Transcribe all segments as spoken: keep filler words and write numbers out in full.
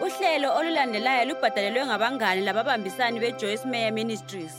Uhlelo olulandelayo lubhadalelwe ngabangani lababambisani beJoyce Meyer Ministries.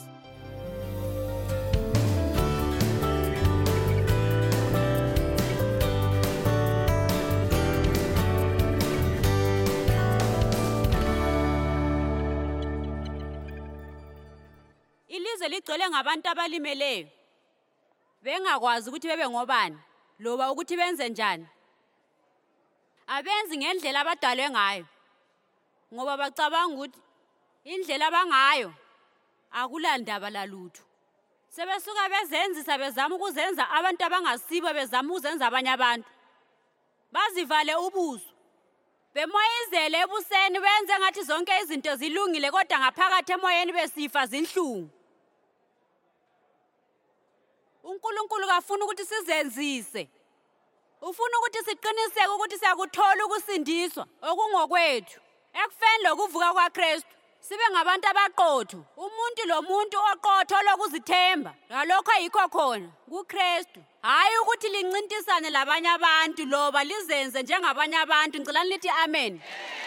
Ilizwe ligcwele ngabantu abalimeleyo. Bengakwazi ukuthi bebe ngobani, loba ukuthi benze njani. Abenzi ngendlela abadalwe ngayo. Ngoba bacabanga ukuthi indlela abangayo akulandaba lalutho. Sebesuka bezenzisa bezama ukuzenza abantu abangasibo bezama ukuzenza abanye abantu. Bazivale ubuso. Bemoyizele ebuseni benze ngathi zonke izinto zilungile kodwa ngaphakathi emoyeni besifa zinhlungu. uNkulunkulu kafuna ukuthi sizenzise. Ufuna ukuthi siqiniseke ukuthi siyakuthola ukusindiswa okungokwethu. Ekufeni lokuvuka kwaKristu sibe ngabantu abaqotho. Umuntu lo muntu oqotho lokuzithemba. Ngalokho ayikho khona kuKristu. Hayi ukuthi lincintisane labanye abantu loba lizenze njengabanye abantu. Ngicela lithi amen.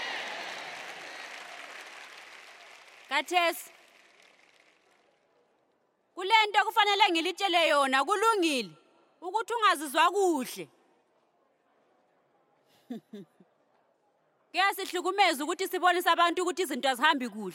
Kathesi kulento kufanele ngilitshele yona kulungile ukuthi ungazizwa kuhle. Kuyasihlukumeza ukuthi sibonise abantu ukuthi izinto azihambi kuhle.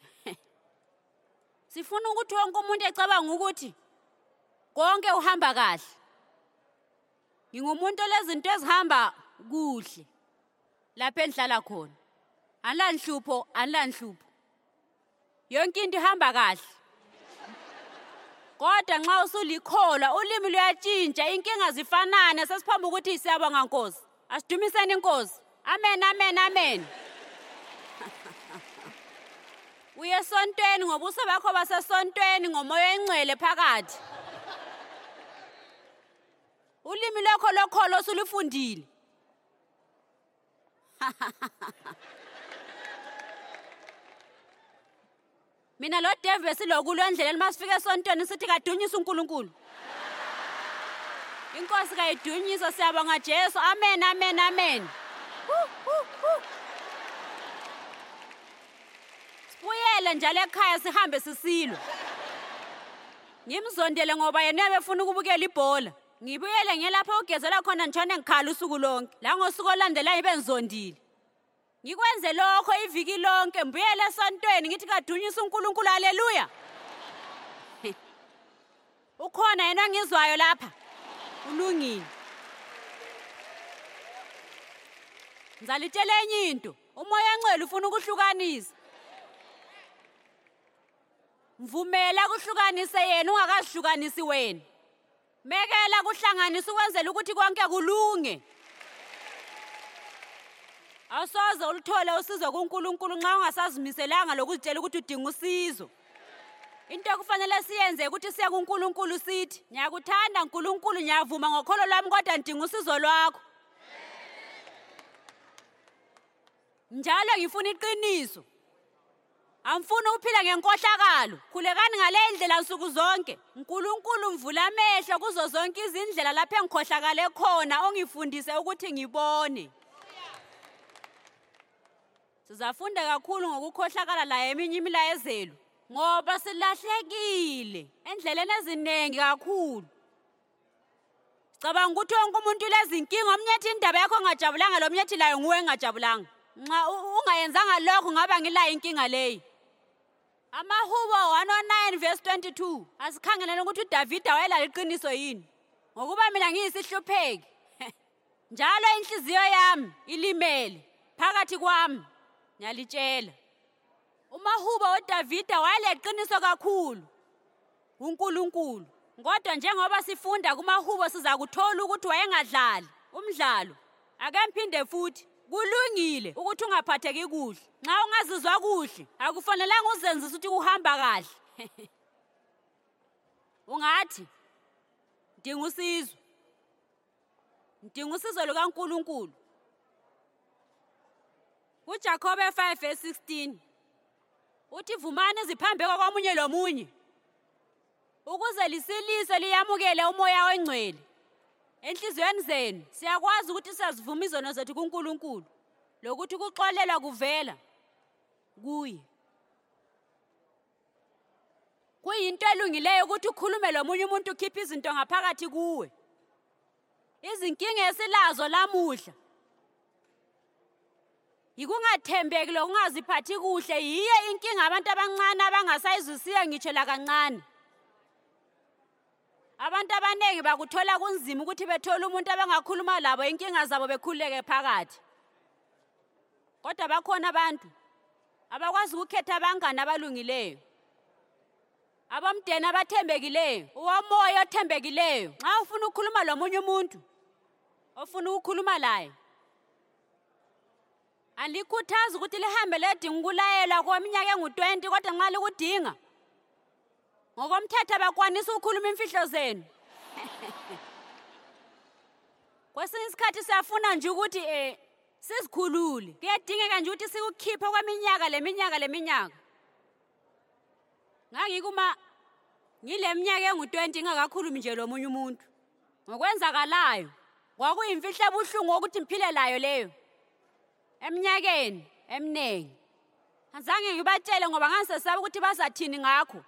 Sifuna ukuthi wonke umuntu ecabanga ukuthi konke uhamba kahle. Ngingumuntu lezinto ezihamba kuhle lapha enhlala khona. Alanhlupho, alanhlupho. Yonke into ihamba kahle. Kodwa nxa usulikholwa ulimi luyatshintsha, inkinga zifanana, sesiphamba ukuthi siyabonga Nkosi. Asidumiseni Inkosi. Amen, amen, amen. Uye esontweni ngobuso bakho basesontweni ngomoya engcwele phakathi. Ulimi lokho lokholo osulufundile. Mina lo Dave silokulo endleleni masifika esontweni sithi kadunyisa uNkulunkulu. Inkosi kayidunyisa, siyabonga Jesu. Amen, amen, amen. Sibuyele njalo ekhaya sihambe sisilwa. Ngimzondele ngoba yena uyabefuna ukubukela ibhola. Ngibuyele ngelapha ugezela khona njone ngikhala usuku lonke. La ngosuku olandelayo benzondile. Ngikwenze lokho iviki lonke, mbuyele esontweni ngithi kadunyisa uNkulunkulu. Haleluya. Ukhona yena ngizwayo lapha. Ulungile. Ngizalitshela enye into, umoya engcwele ufuna ukuhlukanisa. Mvumela kuhlukanise yena ungakahlukanisi wena. Mekela kuhlanganisa ukwenzela ukuthi konke kulunge. Awusoze ulithole usizo kuNkulunkulu nxa ungasazimiselanga lokuzitshela ukuthi udinga usizo. Into kufanele siyenze ukuthi siye kuNkulunkulu sithi, ngiyakuthanda uNkulunkulu, ngiyavuma ngokholo lwami kodwa ngidinga usizo lwakho. Njalo ngifuna iqiniso. Amfuna ukuphila ngenkohlakalo. Khulekani ngale ndlela nsuku zonke. uNkulunkulu mvula amehlo kuzo zonke izindlela lapho engikhohlakale khona, ongifundise ukuthi ngibone. Sizafunda kakhulu ngokukhohlakala la eminye imilayezelo ngoba silahlekile endleleni eziningi kakhulu. Cabanga ukuthi wonke umuntu lezinkinga, omnye ethi indaba yakho ngajabulanga, lo mnye ethi layo nguwe ngajabulanga. Nxa ungayenzanga lokho ngaba ngila inkinga leyi. Amahubo one oh nine verse twenty-two asikhangeleni ukuthi uDavida wayelalo iqiniso yini. Ngokuba mina ngiyisihlupheki njalo inhliziyo yami ilimele phakathi kwami, ngiyalitshela. Umahubo uDavida wayeleqiniso kakhulu uNkulunkulu. Kodwa njengoba sifunda kumahubo siza kuthola ukuthi wayengadlali umdlalo. Ake mphinde futhi. Kulungile ukuthi ungaphatheki kuhle. Nxa ungazizwa kuhle, akufanelanga uzenzise ukuthi uhamba kahle. Ungathi ngidinga usizo. Ngidinga usizo lukaNkulunkulu. uJakobe five verse sixteen uthi vumani ziphambeko kwamunye lomunye ukuze lisilise liyamukele umoya wengcwele. Enhlizweni zenu siyakwazi ukuthi sizivuma izono zethu kuNkulunkulu. lokuthi ukuxolelwa kuvela kuye. Kuyinto elungileyo ukuthi ukhulume lomunye umuntu ukhiphe izinto ngaphakathi kuwe. Izinkinga esilazo lamuhla yikungathembeki lokungaziphathi kuhle, yiyo inkinga abantu abancane abangasayizwisisa ngitsho la kancane. Abantu abaningi bakuthola kunzima ukuthi bethole umuntu abangakhuluma labo inkinga zabo bekhuleke phakathi. Kodwa bakhona abantu abakwazi ukukhetha abangane abalungileyo, abamdeni abathembekileyo, uwomoya othembekileyo. Nxa ufuna ukukhuluma lomunye umuntu ofuna ukukhuluma laye, alikhuthaza ukuthi lihambe ledinga ukulayelwa kweminyaka engu-twenty, kodwa nxa likudinga ngokomthetho abakwanisa ukukhuluma imfihlo zenu. Kwesinye isikhathi siyafuna nje ukuthi eh sizikhulule. Kuyadingeka nje ukuthi sikukhiphe kweminyaka leminyaka leminyaka. Ngangikuma ngileminyaka engu-twenty ngakakhulumi nje lomunye umuntu. Ngokwenzakalayo kwakuyimfihlo ebuhlungu ukuthi ngiphile layo leyo eminyakeni eminingi. Azange ngibatshele ngoba ngangisesaba ukuthi bazathini ngakho.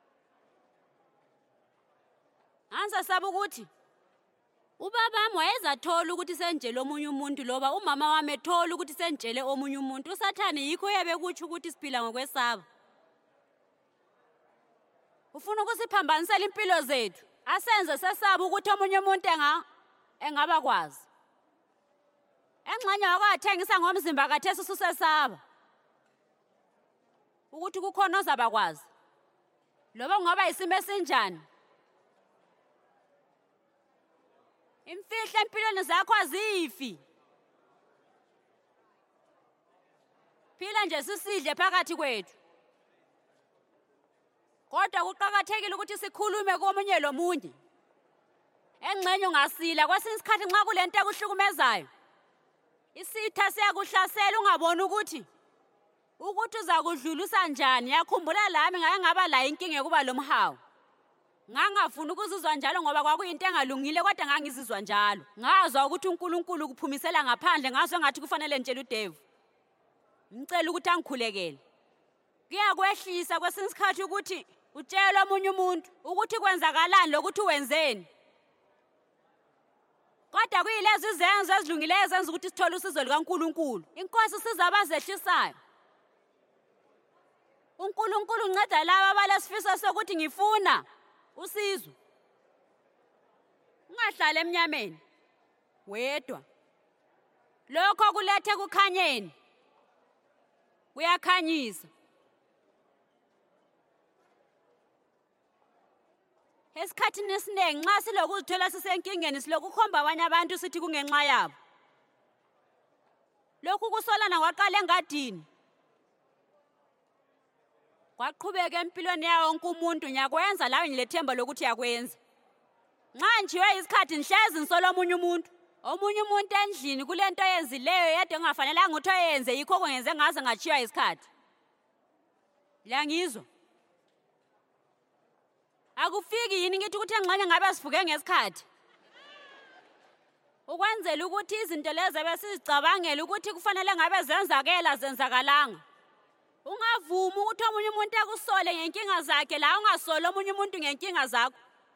Ngangisesaba ukuthi ubabami wayezathola ukuthi senjele omunye umuntu, loba umama wami ethola ukuthi senjele omunye umuntu. USathane yikho yabekutsho ukuthi siphila ngokwesaba. Ufuna ukusiphambanisela impilo zethu, asenze sesaba ukuthi omunye umuntu enga engaba kwazi. Engxenye wakwathengisa ngomzimba kathesi ususesaba ukuthi kukhona ozaba kwazi, loba ngoba isimo esinjani. Imfihlo empilweni zakho azifi. Phila nje sisidle phakathi kwethu. Kodwa kuqakathekile ukuthi sikhulume komunye lomunye. Engxenye ungasila kwesinye isikhathi nxa kulento ekuhlukumezayo, isitha siyakuhlasela ungaboni ukuthi ukuthi uzakudlulisa njani. Yakhumbula lami ngake ngaba la inkinga kuba lomhawu. Ngangafuna ukuzizwa njalo ngoba kwakuyinto engalungile, kodwa ngangizizwa njalo. Ngazwa ukuthi uNkulunkulu ukuphumisela ngaphandle, ngazwe ngathi kufanele ngitshele uDevu, ngicela ukuthi angikhulekele. Kuyakwehlisa kwesinye isikhathi ukuthi utshele omunye umuntu ukuthi kwenzakalani lokuthi wenzeni. Kodwa kuyilezi izenzo ezilungileyo ezenza ukuthi sithole usizo likaNkulunkulu. Inkosi isiza abazehlisayo. uNkulunkulu unceda laba abalesifiso sokuthi ngifuna usizo. Ungahlala emnyameni wedwa. Lokho kulethe kukhanyeni, kuyakhanyisa. Esikhathini esiningi nxa silokuzithola sisenkingeni siloku khomba abanye abantu sithi kungenxa yabo. Lokhu kusolana kwaqala engadini, kwaqhubeka empilweni yawo wonke umuntu. Ngiyakwenza lawe ngilethemba lokuthi yakwenza. Nxa njiwe isikhathi nihlezi ngisola omunye umuntu, omunye umuntu endlini kulento oyenzileyo yedwa engafanelanga ukuthi oyenze, yikho kwenze ngaze ngachiywa isikhathi. Liyangizwa? Akufiki yini ngithi ukuthi engxenye ngabe sivuke ngesikhathi ukwenzela ukuthi izinto lezi besizicabangela ukuthi kufanele ngabe zenzakela zenzakalanga. Ungavumi ukuthi omunye umuntu akusole ngenkinga zakhe la ungasole omunye umuntu ngenkinga zakho.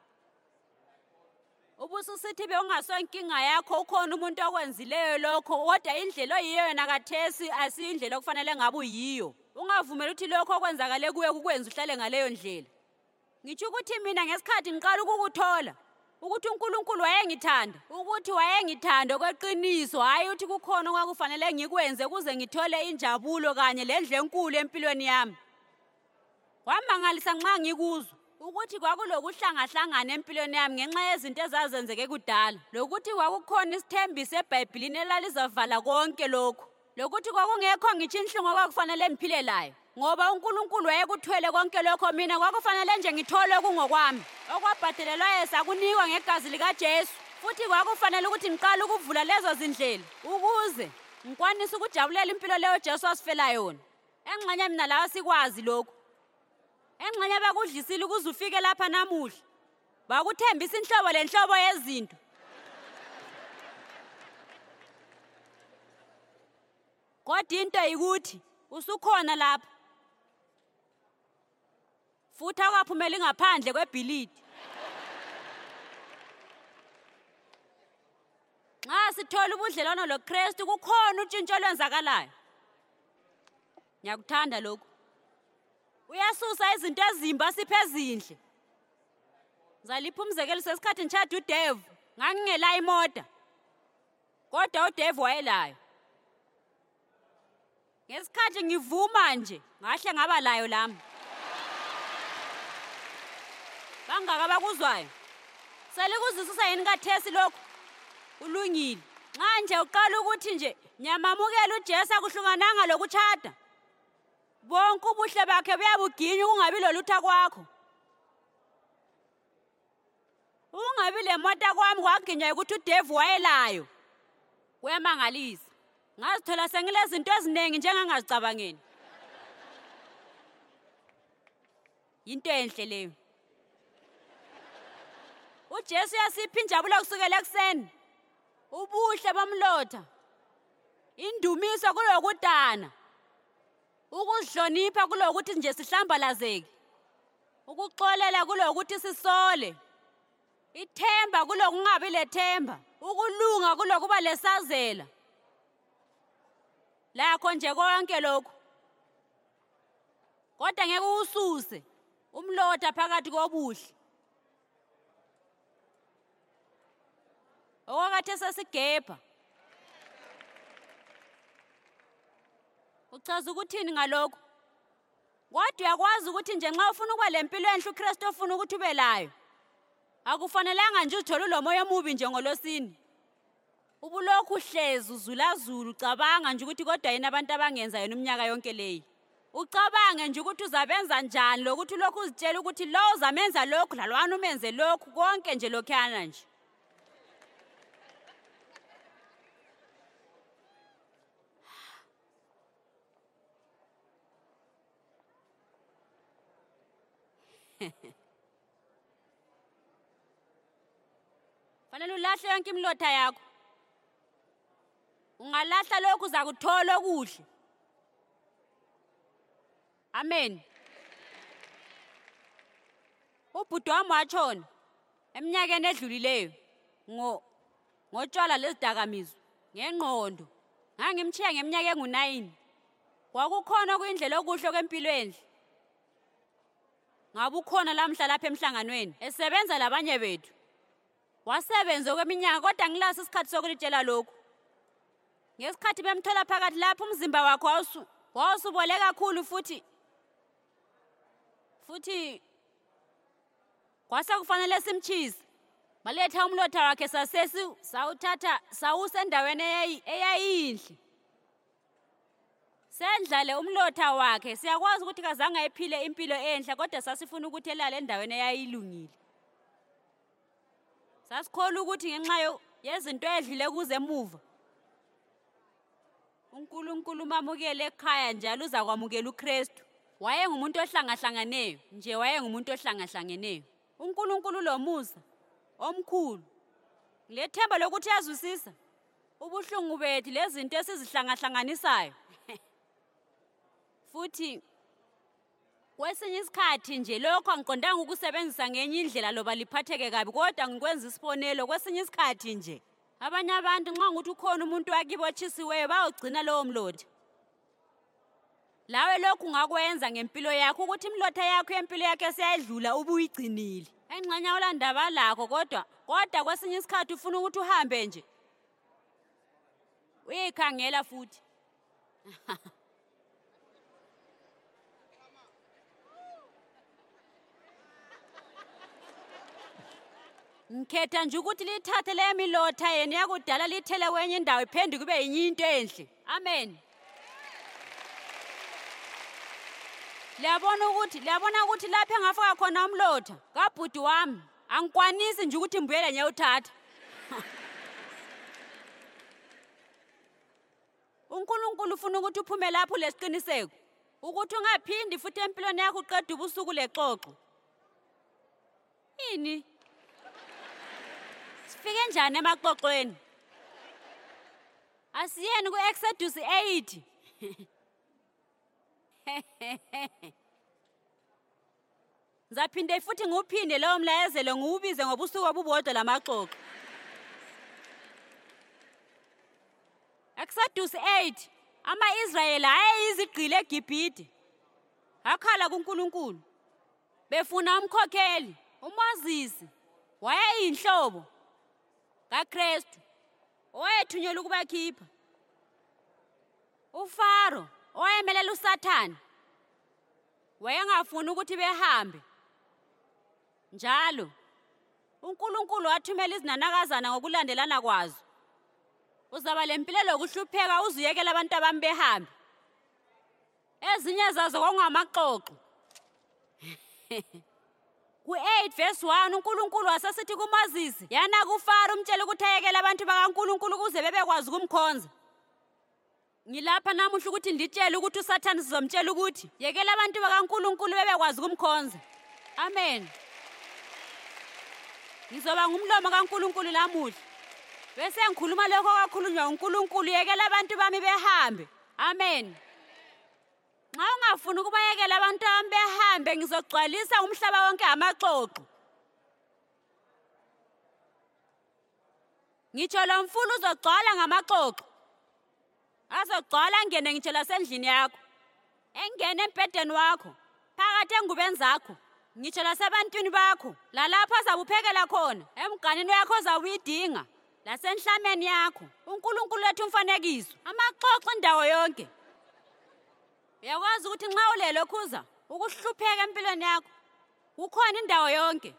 Ubususithi be ungaso inkinga yakho ukhona umuntu okwenzileyo lokho, kodwa indlela oyiyo yona kathesi asiyindlela okufanele ngabe uyiyo. Ungavumela ukuthi lokho okwenzakale kuwe kukwenza uhlale ngaleyo ndlela. Ngitsho ukuthi mina ngesikhathi ngiqala ukukuthola ukuthi uNkulunkulu wayengithanda, ukuthi wayengithanda kweqiniso, hayi ukuthi kukhona okwakufanele ngikwenze kuze ngithole injabulo kanye lendle enkulu empilweni yami. Wamangalisa nxa ngikuzwa ukuthi kwakulokuhlangahlangana empilweni yami ngenxa yezinto ezazenzeke kudala, lokuthi kwakukhona isithembiso eBhayibhelini elalizavala konke lokho, lokuthi kwakungekho ngitsho inhlungu okwakufanele ngiphile layo. Ngoba uNkulunkulu wayekuthwele konke lokho, mina kwakufanele nje ngithole kungokwami. Okwabhadelelwa yesa kunikwa ngegazi likaJesu, futhi kwakufanele ukuthi ngiqale ukuvula lezo zindlela ukuze ngikwanise ukujabulela impilo leyo Jesu asifela yona. Engxenye mina lawa sikwazi lokho. Engxenye bakudlisile ukuze ufike lapha namuhla. Bakuthembisa inhlobo lenhlobo yezinto. Kodwa into yikuthi usukhona lapha. Futhi akaphumeli ngaphandle kwebhilidi. Nxa sithola ubudlelwano loKristu kukhona utshintsho olwenzakalayo. Ngiyakuthanda lokho. Uyasusa izinto ezimba siphe ezinhle. Ngizalipha umzekelo sesikhathi ngishada uDave, ngangingela imoto. Kodwa uDave wayelayo. Ngesikhathi ngivuma nje, ngahle ngaba layo lami. Bangaka bakuzwayo. Selikuzwisisa yini kathesi lokho? Ulungile. Nxa nje uqala ukuthi nje nyamamukela uJesu akuhlukananga lokuchada. Bonke ubuhle bakhe buyabuginya kungabi lolutha kwakho. Ungabi le moto kwami kwaginywa ukuthi uDave wayelayo. Kuyamangalisa. Ngazithola sengilezinto eziningi njengangazicabangeni. Into enhle leyo. uJesu yasipha injabulo kusukela ekseni. Ubuhle bomlotha. Indumiso kulokudana. Ukuhlonipha kulokuthi nje sihlambalazeke. Ukuxolela kulokuthi sisole. Ithemba kulokungabi lethemba. Ukulunga kulokuba lesazela. Lakho nje konke lokho. Kodwa ngeke ususe umlotha phakathi kobuhle. Okwakathe sesigebha. Uchaza ukuthini ngalokho? Kodwa uyakwazi ukuthi nje nxa ufuna ukuba lempilo enhle uKristu ofuna ukuthi ube layo. Akufanelanga nje uthole lo moya omubi nje ngolosini. Ubulokhu hlezi uzulazulu ucabanga nje ukuthi kodwa yini abantu abangenza yena umnyaka yonke leyi. Ucabange nje ukuthi uzabenza njani lokuthi lokhu uzitshela ukuthi lo uzamenza lokhu lalwana umenze lokhu konke nje lokhana nje. Fanele ulahle yonke imlotha yakho. Ungalahla lokhu uzakuthola okuhle. Amen. Ubhuti wami watshona eminyakeni edlulileyo ngo ngotshwala lezidakamizwa ngengqondo. Ngangimtshiya ngeminyaka engu-nine. Kwakukhona kuyindlela okuhle kwempilo enhle. Ngabe ukhona lamhla lapha emhlanganweni esebenza labanye bethu. Wasebenza kweminyaka kodwa ngilasi isikhathi sokulitshela lokho. Ngesikhathi bemthola phakathi lapha umzimba wakhe wawusu wawusubole kakhulu futhi futhi kwase kufanele simchise. Baletha umlotha wakhe sasesi sawuthatha sawusa endaweni eyayinhle. Sendlale umlotha wakhe siyakwazi ukuthi kazange ephile impilo enhle kodwa sasifuna ukuthi elale endaweni eyayilungile. Sasikhola ukuthi ngenxa yezinto edlile kuze emuva. uNkulunkulu mamukele ekhaya njalo uza kwamukela uKristu. Wayengumuntu ohlangahlangeneyo, nje wayengumuntu ohlangahlangeneyo. uNkulunkulu lo musa omkhulu. Lethemba lokuthi yazwisisa ubuhlungu bethu lezinto esizihlangahlanganisayo. Futhi kwesinye isikhathi nje lokho angiqondanga ukusebenzisa ngenye indlela loba liphatheke kabi kodwa ngikwenza isibonelo kwesinye isikhathi nje. Abanye abantu nxa nguthi ukhona umuntu wakibo otshisiweyo bayogcina lowo mlotha. Lawe lokhu ungakwenza ngempilo yakho ukuthi imlotha yakho yempilo yakhe seyadlula ubuyigcinile. Engxenya olandaba lakho kodwa kodwa kwesinye isikhathi ufuna ukuthi uhambe nje. Uyikhangela futhi. Ngikhetha nje ukuthi lithathe le milotha yena yakudala lithele kwenye indawo iphende kube yinye into enhle. Amen. Liyabona ukuthi liyabona ukuthi lapha engafaka khona umlotha kabhuti wami angikwanisi nje ukuthi mbuyele nyewuthatha. uNkulunkulu ufuna ukuthi uphume lapho lesiqiniseko ukuthi ungaphindi futhi empilweni yakho uqeda ubusuku lexoxo. Yini? Sifike njani emaxoxweni? Asiyeni ku-Exodus eight Ngizaphinde futhi ngiwuphinde lowo mlayezelo ngiwubize ngobusuku obubodwa lamaxoxo. Exodus eight, ama-Israyeli ayeyizigqili eGibhithe. Akhala kuNkulunkulu. Befuna umkhokheli, uMoses, wayeyinhlobo kaKristu, owayethunyelwa ukubakhipha. uFaro, owayemelela uSathane, wayengafuni ukuthi behambe. Njalo, uNkulunkulu wathumela izinanakazana ngokulandelana kwazo. Uzaba lempilo lokuhlupheka uzuyekela abantu abami behambe. Ezinye zazo kwakungamaxoxo. ku-eight verse one uNkulunkulu wasesithi kuMoses, yana kuFaro umtshela ukuthi ayekele abantu bakaNkulunkulu ukuze bebekwazi ukumkhonza. Ngilapha namuhla ukuthi nditshele ukuthi uSathane sizomtshela ukuthi yekela abantu bakaNkulunkulu bebekwazi ukumkhonza. Amen. Ngizoba ngumlomo kaNkulunkulu lamuhla. Bese ngikhuluma lokho kwakhulunywa uNkulunkulu, yekela abantu bami behambe. Amen. Nxa ungafuni ukubayekela abantu bami behambe, ngizogcwalisa umhlaba wonke amaxoxo. Ngitsho lo mfula uzogcwala ngamaxoxo. Azogcwala angene ngitsho lasendlini yakho, engene embhedeni wakho, phakathi engubeni zakho, ngitsho lasebantwini bakho, lalapho azabuphekela khona, emganini yakho ozawuyidinga, lasenhlameni yakho. uNkulunkulu wethu umfanekiso, amaxoxo indawo yonke. Uyakwazi ukuthi nxa ulele khuza ukuhlupheka empilweni yakho, kukhona indawo yonke.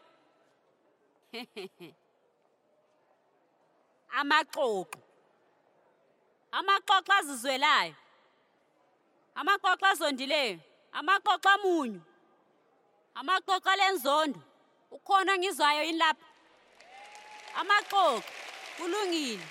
Amaxoxo. Amaxoxo azizwelayo, amaxoxo azondileyo, amaxoxo amunyu, amaxoxo alenzondo. Ukhona ngizwayo yini lapha? Amaxoxo kulungile.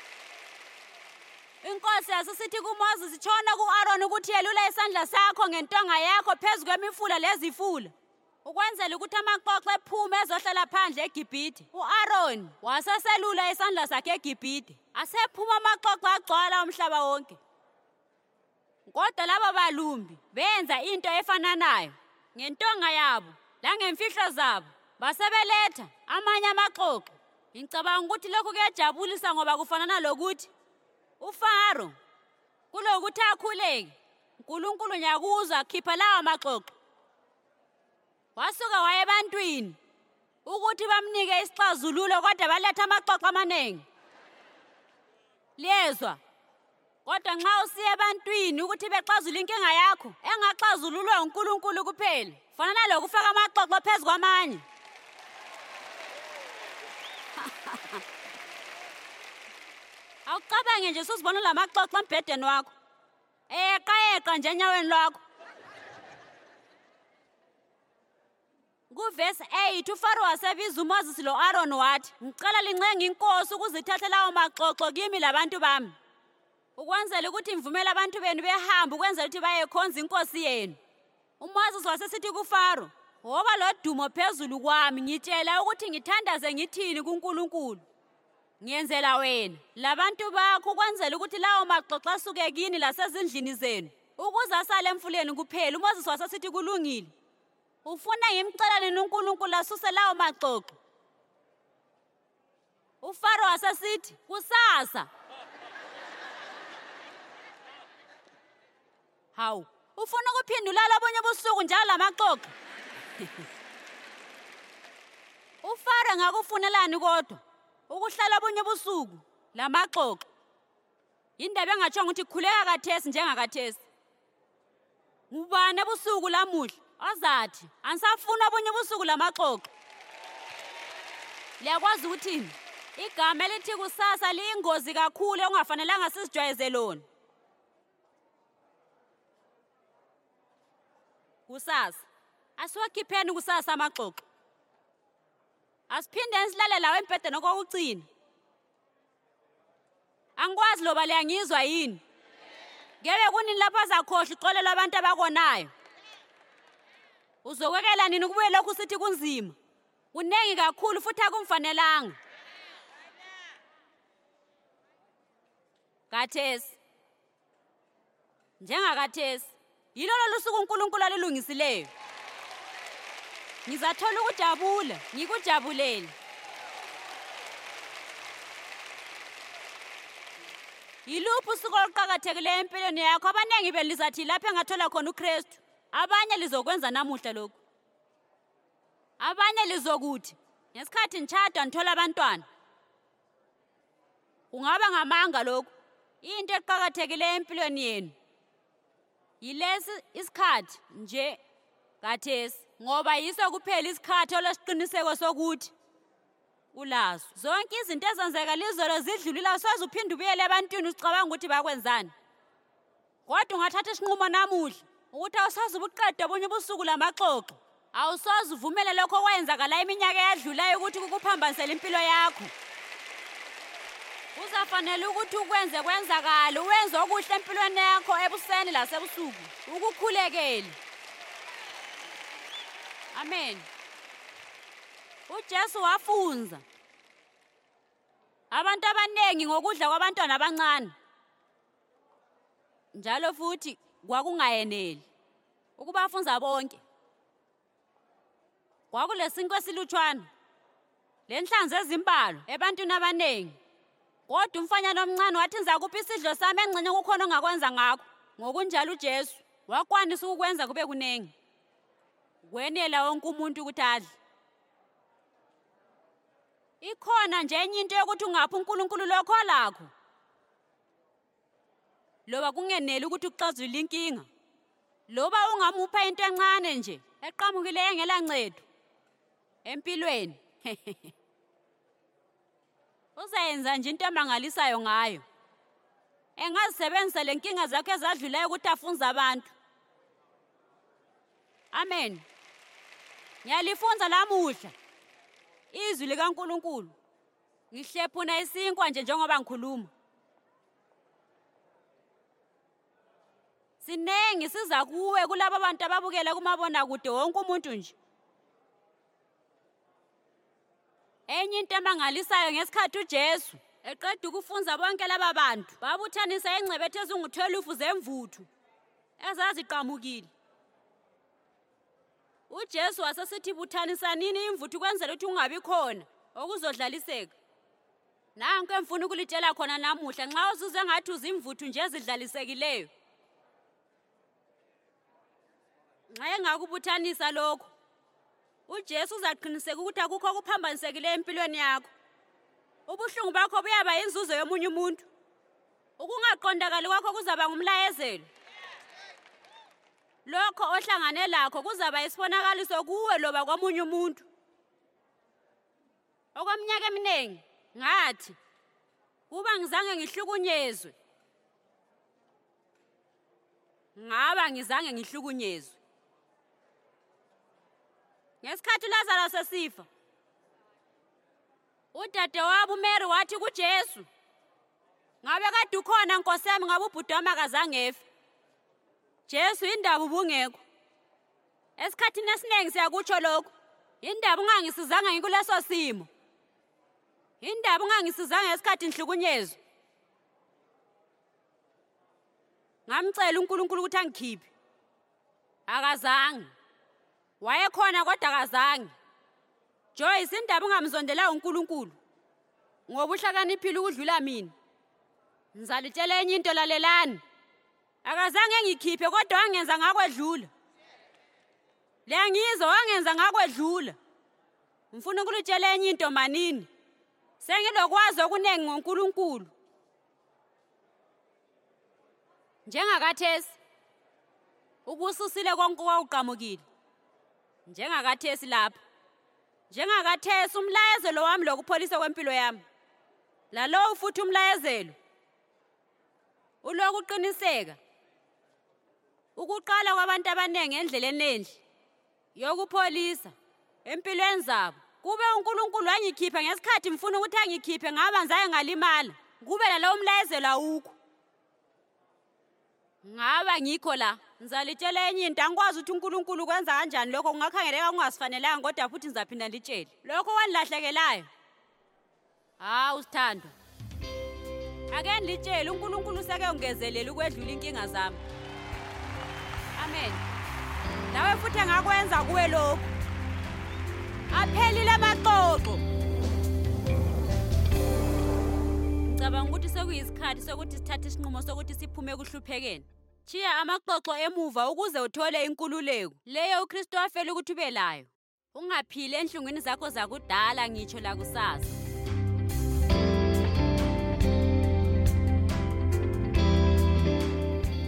Inkosi yasisithi kuMoses, tshona ku-Aaron ukuthi yelula isandla sakho ngentonga yakho phezu kwemifula lezifula, ukwenzela ukuthi amaxoxo ephume ezohlala phandle eGibhithe. U-Aaron waseselula isandla sakhe eGibhithe, asephuma amaxoxo agcwala umhlaba wonke. Kodwa labo balumbi benza into efananayo ngentonga yabo langemfihlo zabo, basebeletha amanye amaxoxo. Ngicabanga ukuthi lokhu kuyajabulisa ngoba kufanana lokuthi uFaro kulokuthi akhuleke, uNkulunkulu nyakuzwa akhipha lawo maxoxo. Wasuka waye ebantwini ukuthi bamnike isixazululo, kodwa baletha amaxoxo amaningi. Liyezwa? Kodwa nxa usiya ebantwini ukuthi bexazule inkinga yakho engaxazululwa uNkulunkulu kuphela, fanana lokufaka amaxoxo phezu kwamanye. Awucabange nje usuzibona lamaxoxo embhedeni wakho, eyeqa-yeqa nje enyaweni lwakho. Ku-verse eight uFaro wasebiza uMoses lo-Aaron wathi, ngicela lincenge inkosi ukuzithatha lawo maxoxo kimi labantu bami, ukwenzela ukuthi ngivumele abantu benu behambe ukwenzela ukuthi bayekhonza inkosi yenu. uMoses wasesithi kuFaro, woba lodumo phezulu kwami, ngitshela ukuthi ngithandaze ngithini kuNkulunkulu. Ngiyenzela wena labantu bakho ukwenzela ukuthi lawo maxoxo asuke kini lasezindlini zenu, ukuze asale emfuleni kuphela. uMoses wasesithi kulungile. Ufuna ngimcelane uNkulunkulu asuse lawo maxoxo? uFaro wasesithi kusasa. Hawu, ufuna ukuphendula labonye ubusuku njalo lamaxoxo? uFaro ngakufunelani kodwa ukuhlala bonye ubusuku lamaxoxo? Indaba engatshongo ukuthi khuleka kathesi njengakathesi. Ngubani ebusuku lamuhla ozathi anisafuna bonye ubusuku lamaxoxo? Liyakwazi ukuthini? Igama elithi kusasa liyingozi kakhulu ongafanelanga sizijwayeze lona. Kusasa asiwakhipheni kusasa amaxoxo. Asiphinde silale lawo embhedeni okokucina. Angikwazi loba liyangizwa yini? Ngeke kunini lapho azakhohlwa ixolelo abantu abakonayo. Uzokwekela nini kubuye lokhu sithi kunzima? Kunengi kakhulu futhi akumfanelanga. Kathesi njengakathesi yilolo lusuku uNkulunkulu alilungisileyo. Ngizathola ukujabula, ngikujabulele. Yiluphi usuku oluqakathekileyo empilweni yakho? Abaningi belizathi lapho engathola khona uKristu. Abanye lizokwenza namuhla lokhu. Abanye lizokuthi ngesikhathi ngitshada ngithola abantwana. Kungaba ngamanga lokhu. Into eqhakathekileyo empilweni yenu yilesi isikhathi nje kathesi, ngoba yiso kuphela isikhathi olesiqiniseko sokuthi ulazo. Zonke izinto ezenzeka lizolo zidlulile, awusoze uphinde ubuyele ebantwini ucabanga ukuthi bakwenzani. Kodwa ungathatha isinqumo namuhla ukuthi awusoze ubuqede obunye ubusuku lamaxoxo. Awusoze uvumele lokho okwenzakala iminyaka eyadlulayo ukuthi kukuphambanisele impilo yakho. Kuzafanele ukuthi ukwenze kwenzakala, uwenze okuhle empilweni yakho ebuseni lasebusuku, ukukhulekele. Amen. uJesu wafunza abantu abanengi ngokudla kwabantwana abancane. Njalo futhi kwakungayeneli ukubafunza bonke. Kwakulesinkwe esilutshwana, lenhlanzi ezimbalo ebantwini abanengi. Kodwa umfanyana omncane wathi nizakupha isidlo sami engcenye kukhona ongakwenza ngakho. Ngokunjalo uJesu wakwanisa ukukwenza kube kunengi, kwenela wonke umuntu ukuthi adle. Ikhona nje enye into yokuthi ungaphi uNkulunkulu lokho lakho, loba kungeneli ukuthi uxazulule inkinga, loba ungamupha into encane nje eqhamukileyo engela ncedo empilweni. Uzayenza nje into emangalisayo ngayo. Engazisebenzisa lenkinga zakhe ezadlulayo ukuthi afunze abantu. Amen. Ngiyalifunza lamuhla izwi likaNkulunkulu. Ngihlephuna isinkwa nje njengoba ngikhuluma. Sinengi siza kuwe kulabo bantu ababukela kumabona kude wonke umuntu nje. Enye into emangalisayo ngesikhathi uJesu eqeda ukufunza bonke laba bantu, babuthanisa engcebethe ezingu-twelve zemvuthu ezaziqhamukile. uJesu wasesithi buthanisanini imvuthu kwenzela ukuthi ungabi khona okuzodlaliseka. Nanku emfuna ukulitshela khona namuhla, nxa uzuze ngathi uzimvuthu nje ezidlalisekileyo, nxa engakubuthanisa lokho, uJesu uzaqiniseka ukuthi akukho okuphambanisekileyo empilweni yakho. Ubuhlungu bakho buyaba inzuzo yomunye umuntu. Ukungaqondakali kwakho kuzaba ngumlayezelo. Lokho ohlangane lakho kuzaba isibonakaliso kuwe loba komunye umuntu. Okweminyaka eminingi ngathi kuba ngizange ngihlukunyezwe, ngaba ngizange ngihlukunyezwe. Ngesikhathi uLazarus esifa, udadewabo uMary wathi kuJesu, ngabe kade ukhona Nkosi yami, ngabe ubhuti wami akazange efe. Jesu, indaba ubungekho. Esikhathini esiningi siyakutsho lokho. Indaba ungangisizanga ngikuleso simo. Indaba ungangisizanga ngesikhathi ngihlukunyezwe. Ngamcela uNkulunkulu ukuthi angikhiphe. Akazange. Wayekhona kodwa akazange. Joyce, indaba ungamzondela uNkulunkulu ngoba uhlakaniphile ukudlula mina. Ngizalitshela enye into, lalelani. Akazange ngikhiphe kodwa wangenza ngakwedlula. Liyangizwa, wangenza ngakwedlula. Ngifuna ukulitshela enye into manini. Sengilokwazi okunengi ngoNkulunkulu. Njengakathesi ukususile konke kwawuqhamukile. Njengakathesi lapha. Njengakathesi umlayezelo wami lokupholisa kwempilo yami. Lalo futhi umlayezelo ulokuqiniseka ukuqala kwabantu abanengi endleleni enhle yokupholisa empilweni zabo. Kube uNkulunkulu wangikhipha ngesikhathi mfuna ukuthi angikhiphe, ngaba nzaye ngalimala. Kube lalo umlayezelo awukho, ngaba ngikho la. Ngizalitshela enye into, angikwazi ukuthi uNkulunkulu kwenza kanjani lokho. Kungakhangeleka kungasifanelanga, kodwa futhi ngizaphinda ngitshele lokho wanilahlekelayo. Hawu Sithandwa, ake ngilitshele, uNkulunkulu seke ungezelela ukwedlula inkinga zami. Amen. Nawe futhi engakwenza kuwe lokho. Aphelile amaqoqo. Ngicabanga ukuthi sekuyisikhathi sokuthi sithathe isinqumo sokuthi siphume kuhluphekeni. Chiya amaqoqo emuva ukuze uthole inkululeko. Leyo uKristu wafela ukuthi ube layo. Ungaphili enhlungwini zakho zakudala ngitsho la kusasa.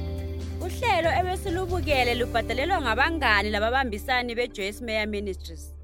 Uhlelo ebesilubukele lubhadalelwa ngabangani lababambisani beJoyce Meyer Ministries.